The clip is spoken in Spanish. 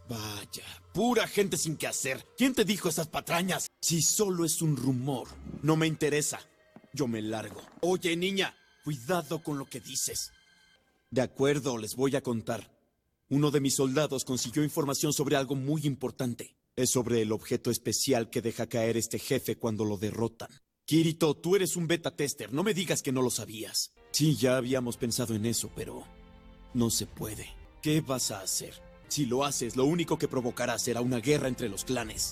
Vaya, pura gente sin qué hacer. ¿Quién te dijo esas patrañas? Si solo es un rumor, no me interesa. Yo me largo. Oye, niña, cuidado con lo que dices. De acuerdo, les voy a contar. Uno de mis soldados consiguió información sobre algo muy importante. Es sobre el objeto especial que deja caer este jefe cuando lo derrotan. Kirito, tú eres un beta tester. No me digas que no lo sabías. Sí, ya habíamos pensado en eso, pero no se puede. ¿Qué vas a hacer? Si lo haces, lo único que provocará será una guerra entre los clanes.